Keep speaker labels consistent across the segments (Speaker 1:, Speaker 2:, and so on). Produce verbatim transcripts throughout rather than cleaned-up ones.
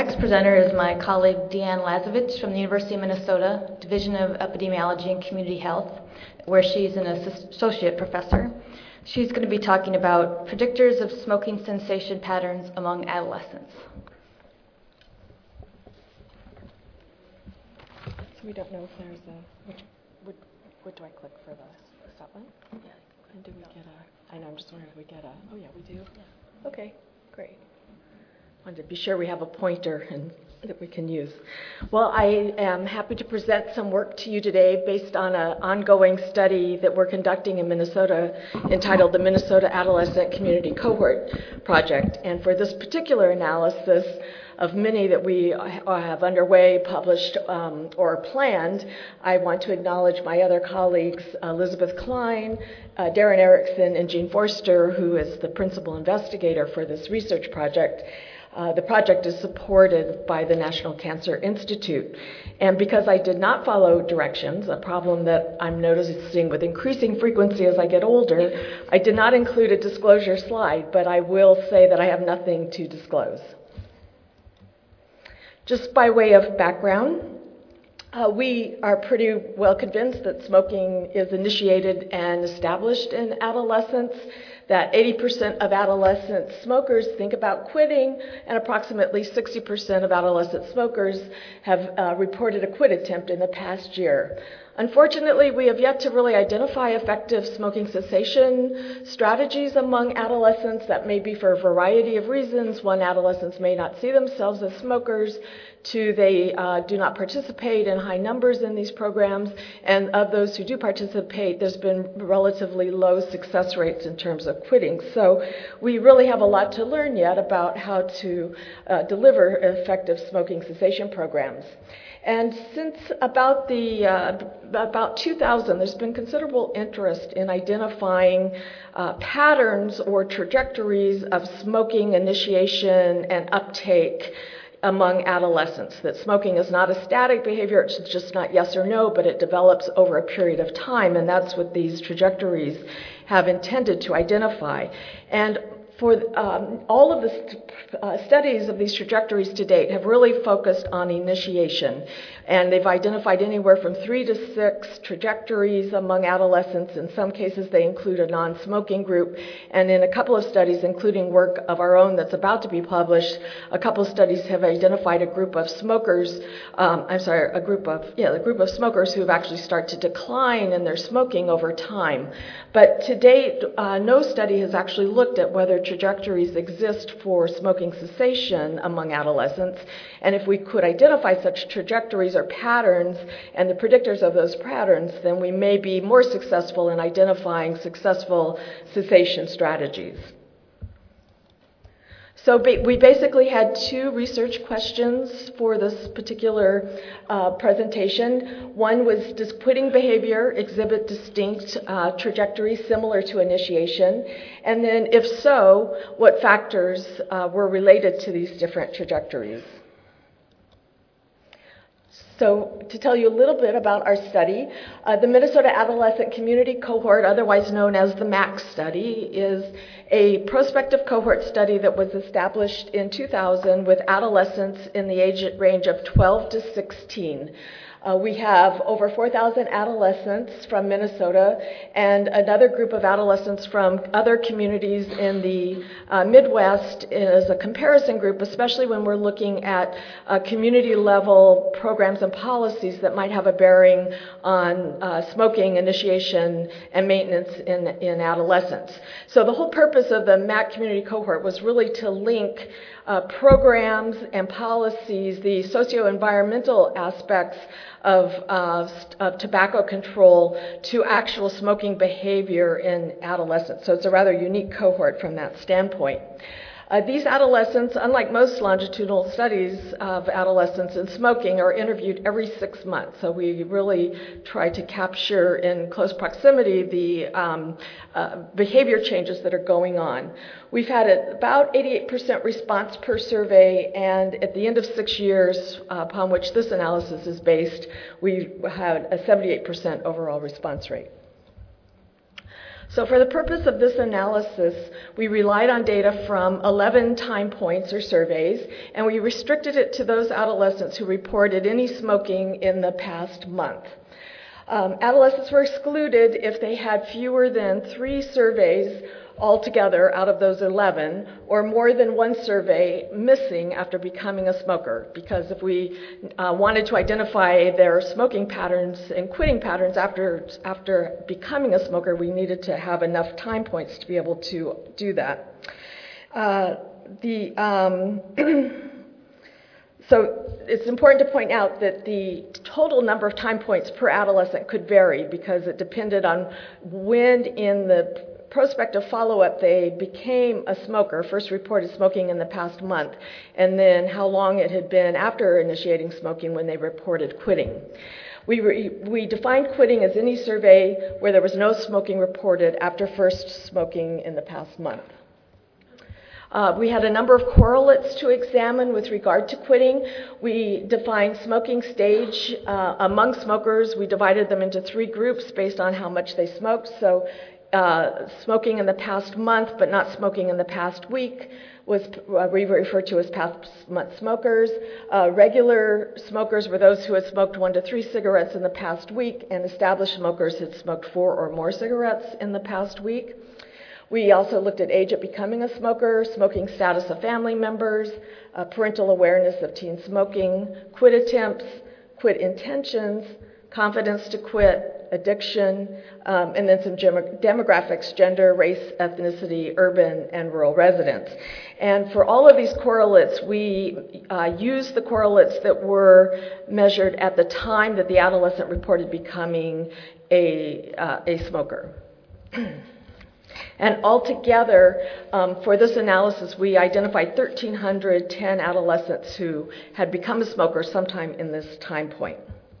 Speaker 1: Next presenter is my colleague Deanne Lazovich from the University of Minnesota, Division of Epidemiology and Community Health, where she's an associate professor. She's going to be talking about predictors of smoking cessation patterns among adolescents.
Speaker 2: So we don't know if there's a, which, what, what do I click for the, is that one?
Speaker 1: Yeah.
Speaker 2: And do we get a, I know, I'm just wondering if we get a, oh yeah, we do? Yeah. Okay, great. Wanted to be sure we have a pointer and that we can use. Well, I am happy to present some work to you today based on an ongoing study that we're conducting in Minnesota entitled the Minnesota Adolescent Community Cohort Project. And for this particular analysis of many that we have underway, published, um, or planned, I want to acknowledge my other colleagues, Elizabeth Klein, uh, Darren Erickson, and Jean Forster, who is the principal investigator for this research project. Uh, the project is supported by the National Cancer Institute. And because I did not follow directions, a problem that I'm noticing with increasing frequency as I get older, I did not include a disclosure slide, but I will say that I have nothing to disclose. Just by way of background, uh, we are pretty well convinced that smoking is initiated and established in adolescence, that eighty percent of adolescent smokers think about quitting, and approximately sixty percent of adolescent smokers have uh, reported a quit attempt in the past year. Unfortunately, we have yet to really identify effective smoking cessation strategies among adolescents. That may be for a variety of reasons. One, adolescents may not see themselves as smokers. Two, they uh, do not participate in high numbers in these programs. And of those who do participate, there's been relatively low success rates in terms of quitting. So we really have a lot to learn yet about how to uh, deliver effective smoking cessation programs. And since about the uh, about two thousand, there's been considerable interest in identifying uh, patterns or trajectories of smoking initiation and uptake among adolescents. That smoking is not a static behavior, it's just not yes or no, but it develops over a period of time, and that's what these trajectories have intended to identify. And For um, all of the st- uh, studies of these trajectories to date have really focused on initiation, and they've identified anywhere from three to six trajectories among adolescents. In some cases, they include a non-smoking group, and in a couple of studies, including work of our own that's about to be published, a couple of studies have identified a group of smokers, um, I'm sorry, a group of, yeah, a group of smokers who have actually started to decline in their smoking over time. But to date, uh, no study has actually looked at whether trajectories exist for smoking cessation among adolescents, and if we could identify such trajectories or patterns and the predictors of those patterns, then we may be more successful in identifying successful cessation strategies. So ba- we basically had two research questions for this particular uh, presentation. One was, does quitting behavior exhibit distinct uh, trajectories similar to initiation? And then if so, what factors uh, were related to these different trajectories? So to tell you a little bit about our study, uh, the Minnesota Adolescent Community Cohort, otherwise known as the MAC study, is a prospective cohort study that was established in two thousand with adolescents in the age range of twelve to sixteen. Uh, we have over four thousand adolescents from Minnesota and another group of adolescents from other communities in the uh, Midwest as a comparison group, especially when we're looking at uh, community-level programs and policies that might have a bearing on uh, smoking initiation and maintenance in, in adolescents. So the whole purpose of the MAC community cohort was really to link uh, programs and policies, the socio-environmental aspects of, uh, of tobacco control to actual smoking behavior in adolescents. So it's a rather unique cohort from that standpoint. Uh, these adolescents, unlike most longitudinal studies of adolescents and smoking, are interviewed every six months. So we really try to capture in close proximity the um, uh, behavior changes that are going on. We've had about eighty-eight percent response per survey, and at the end of six years, uh, upon which this analysis is based, we had a seventy-eight percent overall response rate. So for the purpose of this analysis, we relied on data from eleven time points or surveys, and we restricted it to those adolescents who reported any smoking in the past month. Um, adolescents were excluded if they had fewer than three surveys altogether out of those eleven, or more than one survey missing after becoming a smoker. Because if we uh, wanted to identify their smoking patterns and quitting patterns after, after becoming a smoker, we needed to have enough time points to be able to do that. Uh, the, um, so it's important to point out that the total number of time points per adolescent could vary because it depended on when in the prospective follow-up they became a smoker, first reported smoking in the past month, and then how long it had been after initiating smoking when they reported quitting. We, re, we defined quitting as any survey where there was no smoking reported after first smoking in the past month. Uh, we had a number of correlates to examine with regard to quitting. We defined smoking stage uh, among smokers. We divided them into three groups based on how much they smoked. So Uh, smoking in the past month but not smoking in the past week was uh, we refer to as past month smokers. Uh, regular smokers were those who had smoked one to three cigarettes in the past week, and established smokers had smoked four or more cigarettes in the past week. We also looked at age of becoming a smoker, smoking status of family members, uh, parental awareness of teen smoking, quit attempts, quit intentions, confidence to quit, addiction, um, and then some gem- demographics, gender, race, ethnicity, urban, and rural residents. And for all of these correlates, we uh, used the correlates that were measured at the time that the adolescent reported becoming a, uh, a smoker. And altogether, um, for this analysis, we identified one thousand three hundred ten adolescents who had become a smoker sometime in this time point.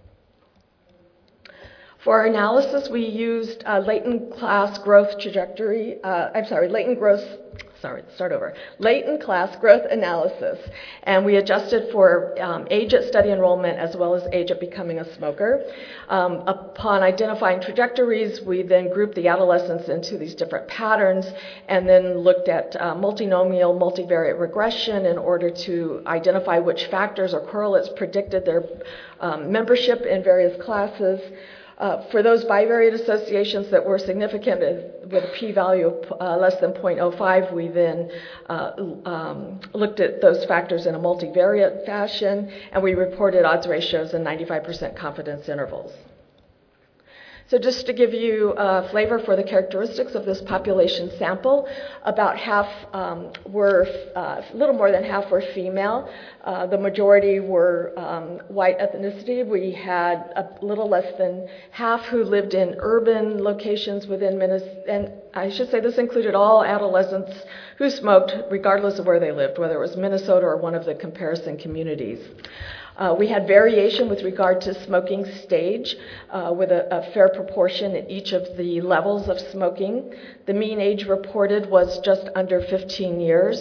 Speaker 2: For our analysis, we used uh, latent class growth trajectory, uh, I'm sorry, latent growth, sorry, start over, latent class growth analysis, and we adjusted for um, age at study enrollment as well as age at becoming a smoker. Um, upon identifying trajectories, we then grouped the adolescents into these different patterns and then looked at uh, multinomial multivariate regression in order to identify which factors or correlates predicted their um, membership in various classes. Uh, for those bivariate associations that were significant with a p-value of uh, less than zero point zero five, we then uh, um, looked at those factors in a multivariate fashion, and we reported odds ratios and ninety-five percent confidence intervals. So just to give you a flavor for the characteristics of this population sample, about half um, were, uh, a little more than half were female. Uh, the majority were um, white ethnicity. We had a little less than half who lived in urban locations within Minnesota, and I should say this included all adolescents who smoked regardless of where they lived, whether it was Minnesota or one of the comparison communities. Uh, we had variation with regard to smoking stage, uh, with a, a fair proportion at each of the levels of smoking. The mean age reported was just under fifteen years.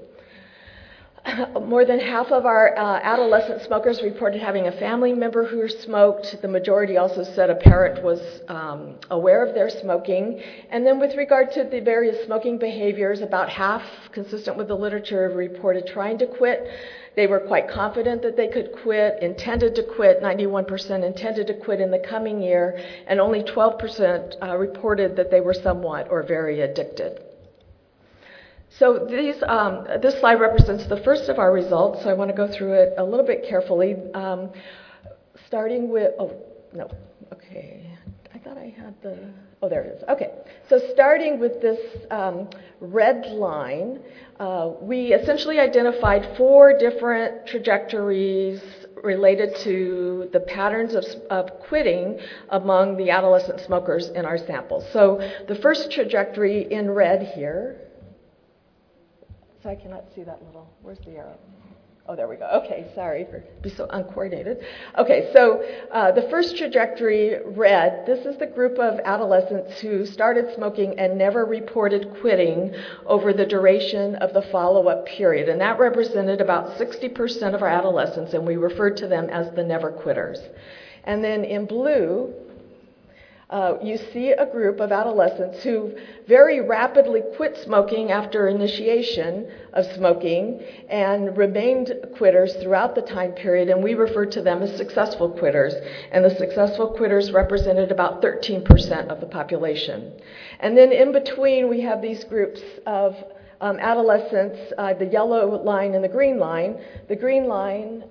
Speaker 2: More than half of our uh, adolescent smokers reported having a family member who smoked. The majority also said a parent was um, aware of their smoking. And then with regard to the various smoking behaviors, about half, consistent with the literature, reported trying to quit. They were quite confident that they could quit, intended to quit, ninety-one percent intended to quit in the coming year, and only twelve percent uh, reported that they were somewhat or very addicted. So these, um, this slide represents the first of our results, so I want to go through it a little bit carefully, um, starting with, oh, no, okay, I thought I had the, oh, there it is, okay. So starting with this um, red line, uh, we essentially identified four different trajectories related to the patterns of, of quitting among the adolescent smokers in our samples. So the first trajectory in red here, so I cannot see that little, where's the arrow? Oh, there we go. Okay, sorry for being so uncoordinated. Okay, so uh, the first trajectory, red, this is the group of adolescents who started smoking and never reported quitting over the duration of the follow-up period. And that represented about sixty percent of our adolescents, and we referred to them as the never quitters. And then in blue, Uh, you see a group of adolescents who very rapidly quit smoking after initiation of smoking and remained quitters throughout the time period, and we refer to them as successful quitters. And the successful quitters represented about thirteen percent of the population. And then in between, we have these groups of um, adolescents, uh, the yellow line and the green line. The green line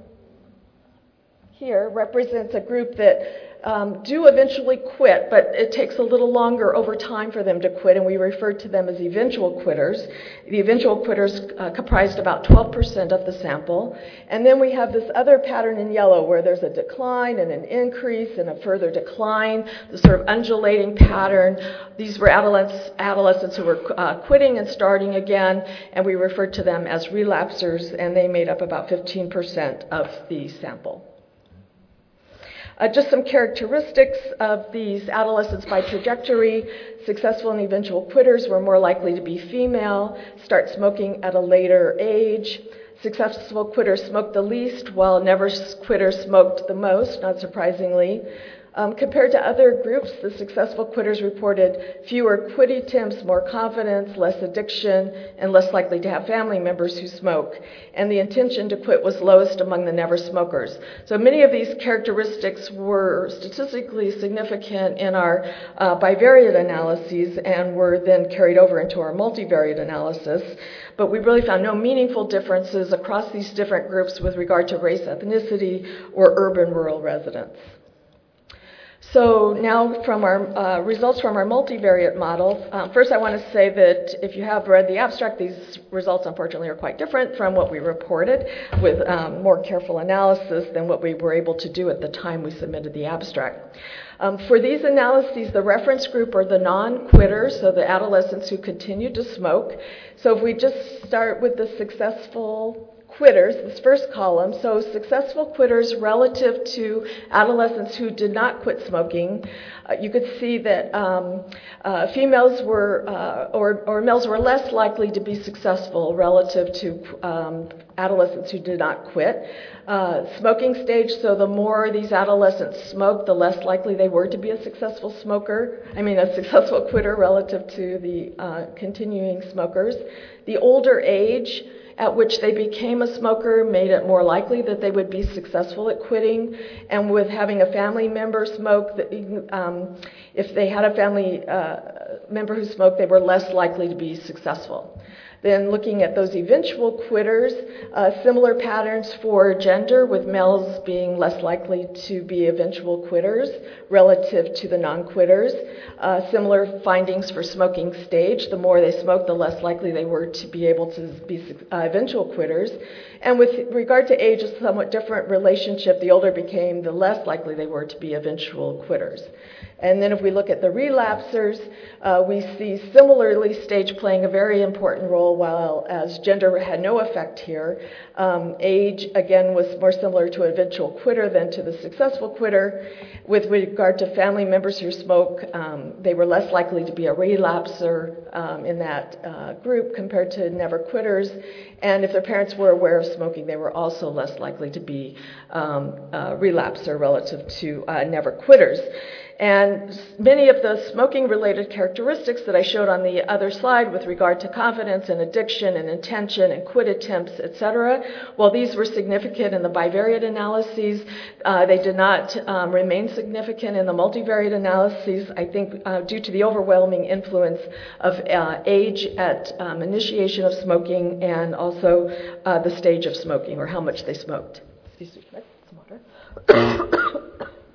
Speaker 2: here represents a group that Um, do eventually quit, but it takes a little longer over time for them to quit, and we refer to them as eventual quitters. The eventual quitters uh, comprised about twelve percent of the sample. And then we have this other pattern in yellow where there's a decline and an increase and a further decline, the sort of undulating pattern. These were adolescents, adolescents who were uh, quitting and starting again, and we referred to them as relapsers, and they made up about fifteen percent of the sample. Uh, just some characteristics of these adolescents by trajectory. Successful and eventual quitters were more likely to be female, start smoking at a later age. Successful quitters smoked the least, while never quitters smoked the most, not surprisingly. Um, compared to other groups, the successful quitters reported fewer quit attempts, more confidence, less addiction, and less likely to have family members who smoke. And the intention to quit was lowest among the never smokers. So many of these characteristics were statistically significant in our uh, bivariate analyses and were then carried over into our multivariate analysis. But we really found no meaningful differences across these different groups with regard to race, ethnicity, or urban-rural residents. So now from our uh, results from our multivariate model, um, first I want to say that if you have read the abstract, these results unfortunately are quite different from what we reported, with um, more careful analysis than what we were able to do at the time we submitted the abstract. Um, for these analyses, the reference group are the non-quitters, so the adolescents who continued to smoke. So if we just start with the successful quitters, this first column, so successful quitters relative to adolescents who did not quit smoking, uh, you could see that um, uh, females were, uh, or, or males were less likely to be successful relative to um, adolescents who did not quit. Uh, smoking stage, so the more these adolescents smoked, the less likely they were to be a successful smoker, I mean a successful quitter relative to the uh, continuing smokers. The older age at which they became a smoker made it more likely that they would be successful at quitting. And with having a family member smoke, um, if they had a family uh, member who smoked, they were less likely to be successful. Then looking at those eventual quitters, uh, similar patterns for gender, with males being less likely to be eventual quitters relative to the non-quitters. Uh, similar findings for smoking stage. The more they smoked, the less likely they were to be able to be uh, eventual quitters. And with regard to age, a somewhat different relationship. The older became, the less likely they were to be eventual quitters. And then if we look at the relapsers, uh, we see similarly stage playing a very important role, while as gender had no effect here. Um, age, again, was more similar to an eventual quitter than to the successful quitter. With regard to family members who smoke, um, they were less likely to be a relapser um, in that uh, group compared to never quitters. And if their parents were aware of smoking, they were also less likely to be um, a relapser relative to uh, never quitters. And many of the smoking-related characteristics that I showed on the other slide with regard to confidence and addiction and intention and quit attempts, et cetera, while these were significant in the bivariate analyses, uh, they did not um, remain significant in the multivariate analyses, I think uh, due to the overwhelming influence of uh, age at um, initiation of smoking and also uh, the stage of smoking, or how much they smoked. Excuse me, some water.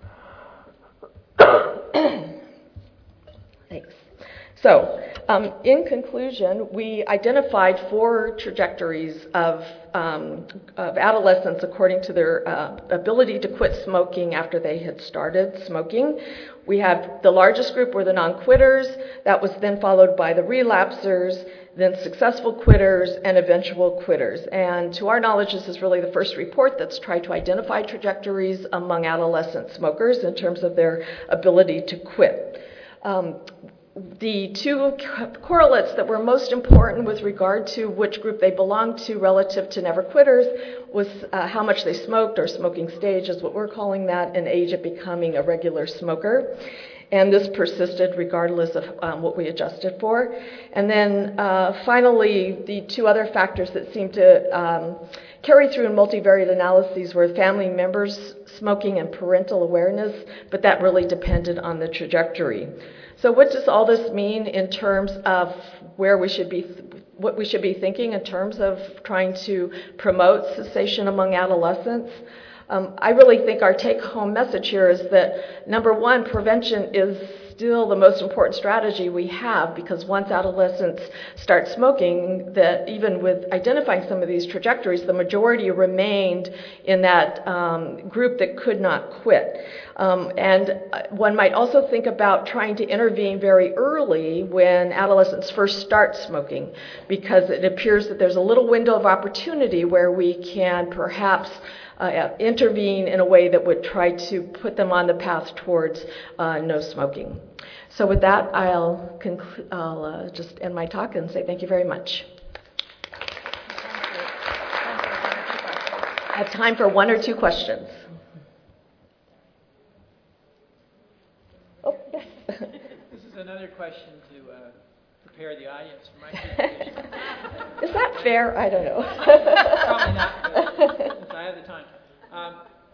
Speaker 2: Thanks. So, um, in conclusion, we identified four trajectories of, um, of adolescents according to their uh, ability to quit smoking after they had started smoking. We have the largest group were the non-quitters. That was then followed by the relapsers, then successful quitters, and eventual quitters. And to our knowledge, this is really the first report that's tried to identify trajectories among adolescent smokers in terms of their ability to quit. Um, the two correlates that were most important with regard to which group they belonged to relative to never quitters was uh, how much they smoked, or smoking stage is what we're calling that, and age of becoming a regular smoker. And this persisted regardless of um, what we adjusted for. And then uh, finally, the two other factors that seem to um, carry through in multivariate analyses were family members smoking and parental awareness, but that really depended on the trajectory. So what does all this mean in terms of where we should be, what we should be thinking in terms of trying to promote cessation among adolescents? Um, I really think our take-home message here is that, number one, prevention is still the most important strategy we have, because once adolescents start smoking, that even with identifying some of these trajectories, the majority remained in that um, group that could not quit. Um, and one might also think about trying to intervene very early when adolescents first start smoking, because it appears that there's a little window of opportunity where we can perhaps Uh, intervene in a way that would try to put them on the path towards uh, no smoking. So with that, I'll, conclu- I'll uh, just end my talk and say thank you very much. I have time for one or two questions. Oh, yes.
Speaker 3: This is another question to uh, prepare the audience for my presentation.
Speaker 2: Is that fair? I don't know.
Speaker 3: Probably not, but since I have the time. Um,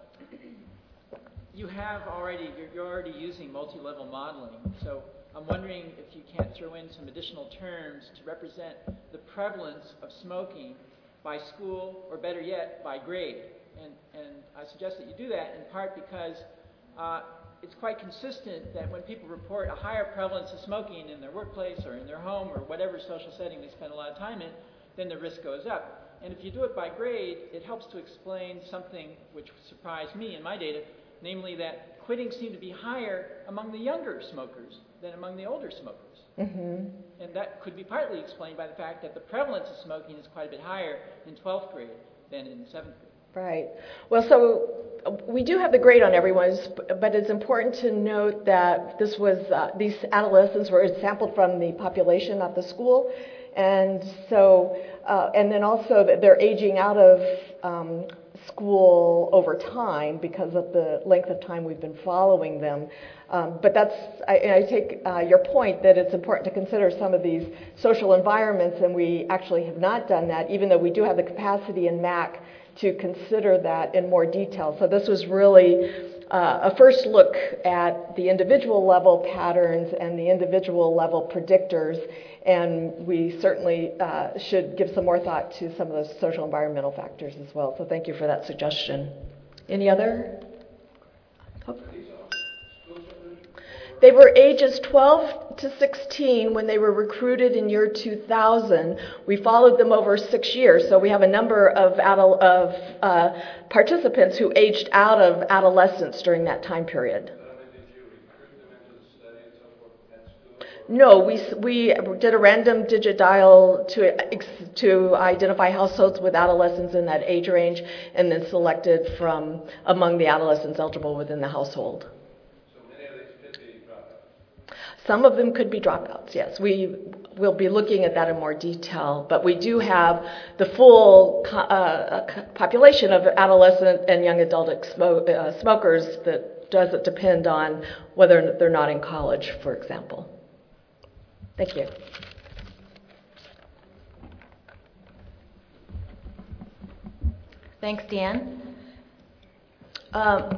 Speaker 3: you have already, you're, you're already using multi-level modeling, so I'm wondering if you can't throw in some additional terms to represent the prevalence of smoking by school, or better yet, by grade. And, and I suggest that you do that in part because uh, it's quite consistent that when people report a higher prevalence of smoking in their workplace or in their home or whatever social setting they spend a lot of time in, then the risk goes up. And if you do it by grade, it helps to explain something which surprised me in my data, namely that quitting seemed to be higher among the younger smokers than among the older smokers.
Speaker 2: Mm-hmm.
Speaker 3: And that could be partly explained by the fact that the prevalence of smoking is quite a bit higher in twelfth grade than in seventh grade.
Speaker 2: Right. Well, so we do have the grade on everyone's, but it's important to note that this was uh, these adolescents were sampled from the population at the school, and so uh, and then also that they're aging out of um, school over time because of the length of time we've been following them. Um, but that's, I, I take uh, your point that it's important to consider some of these social environments, and we actually have not done that, even though we do have the capacity in M A C to consider that in more detail. So this was really uh, a first look at the individual level patterns and the individual level predictors, and we certainly uh, should give some more thought to some of those social environmental factors as well. So thank you for that suggestion. Any other? Oh. They were ages twelve to sixteen when they were recruited in year two thousand. We followed them over six years, so we have a number of, adult, of uh, participants who aged out of adolescence during that time period. No, we we did a random digit dial to to identify households with adolescents in that age range, and then selected from among the adolescents eligible within the household. Some of them could be dropouts, yes. We will be looking at that in more detail, but we do have the full uh, population of adolescent and young adult expo- uh, smokers that doesn't depend on whether they're not in college, for example. Thank you.
Speaker 1: Thanks, Dan. Um,